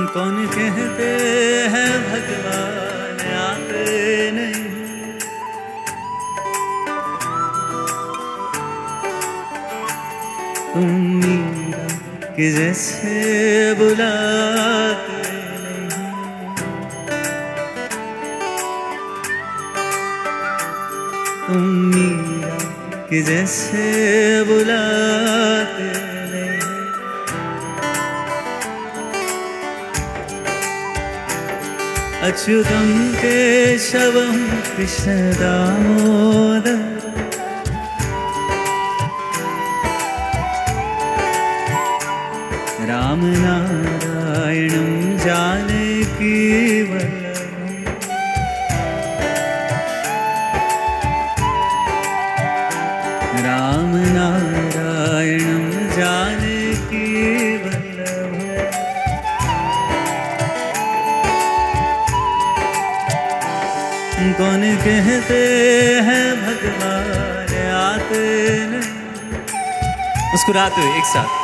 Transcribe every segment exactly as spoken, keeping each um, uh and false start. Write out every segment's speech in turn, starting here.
कौन कहते हैं भगवान आते नहीं, तुम मीरा के जैसे बुलाते नहीं, तुम मीरा के जैसे बुलाते नहीं। अच्युतम केशवम कृष्ण दामोदर, राम नारायणं जानकी वल्लभम्, राम नारायणं जानकी वल्लभम्। कौन कहते हैं भगवान आते नहीं, मुस्कुराते हुए एक साथ,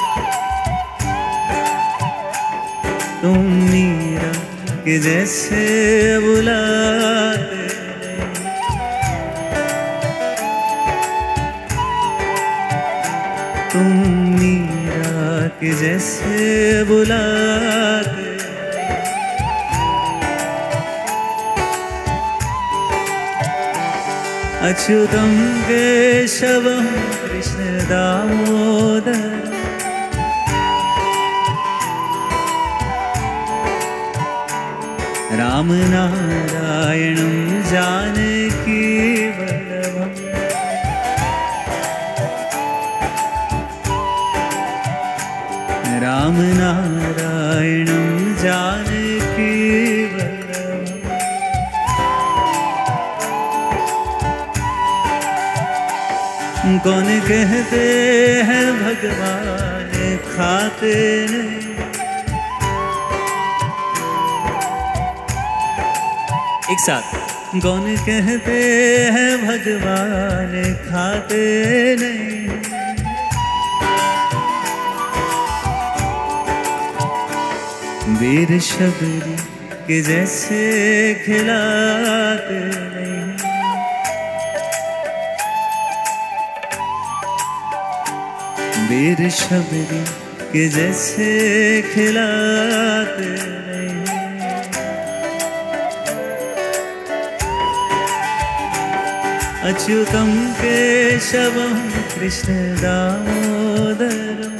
तुम मीरा के जैसे बुलाते नहीं, तुम मीरा के जैसे बुलाते नहीं। अच्युतम केशवम कृष्ण दामोदर, राम नारायणं जानकी वल्लभम्, राम नारायणं जानकी वल्लभम्। कौन कहते हैं भगवान खाते नहीं, एक साथ, कौन कहते हैं भगवान खाते नहीं, वीर शबरी के जैसे खिलाते नहीं, वीर शबरी के जैसे खिलाते नहीं। अच्युतम केशवम कृष्ण दामोदरम,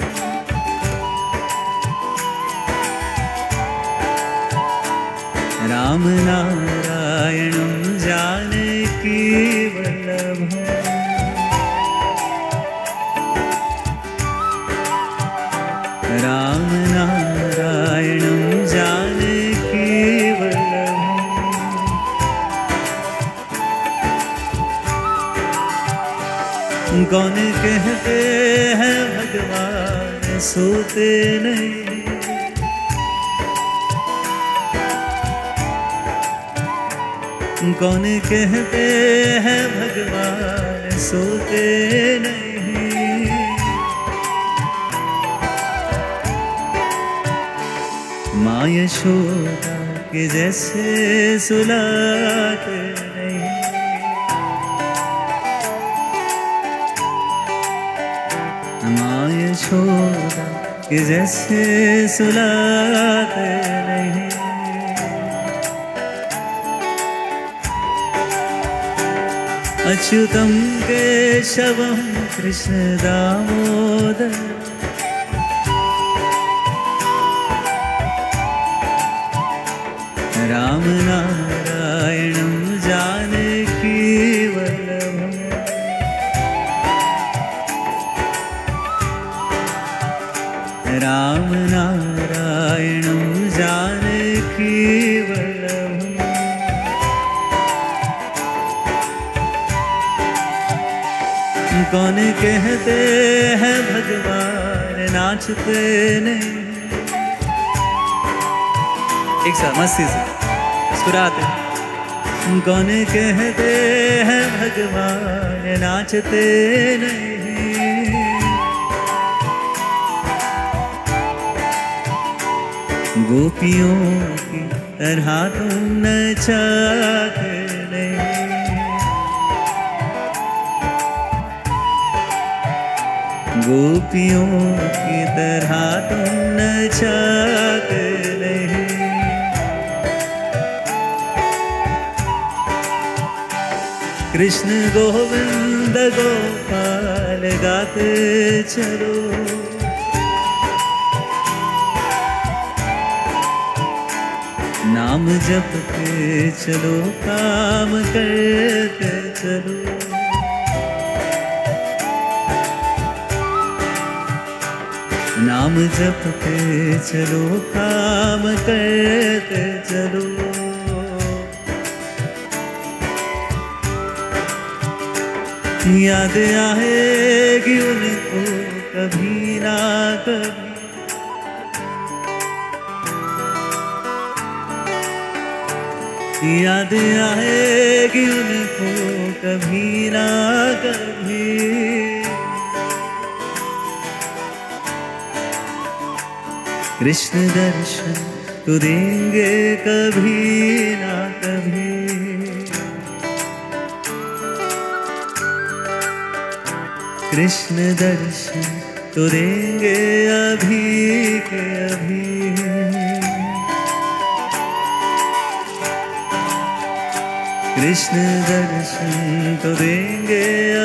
राम नारायणं जानकी वल्लभम्, राम नारायणं जानकी वल्लभम्। कौन कहते हैं भगवान सोते नहीं, कौन कहते हैं भगवान सोते नहीं, माँ यशोदा के जैसे सुलाते नहीं, माँ यशोदा के जैसे सुलाते नहीं। अच्युतम केशवम कृष्ण दामोदर, राम नारायणं जानकी वल्लभम्, राम नारायणं जानकी वल्लभम्। कौन कहते हैं भगवान नाचते नहीं, एक साथ मस्ती से मुस्कुराते। कौन कहते हैं भगवान नाचते नहीं, गोपियों की तरह तुम नचाते नहीं, गोपियों की तरह तुम नचाते नहीं। कृष्ण गोविंद गोपाल गाते चलो, नाम जपते चलो, काम करते चलो, नाम जपते चलो, काम करते चलो। याद आएगी उनको कभी ना कभी, याद आएगी उनको कभी ना कभी। कृष्ण दर्शन तो देंगे कभी ना कभी, कृष्ण दर्शन तो देंगे अभी के अभी। कृष्ण दर्शन तो देंगे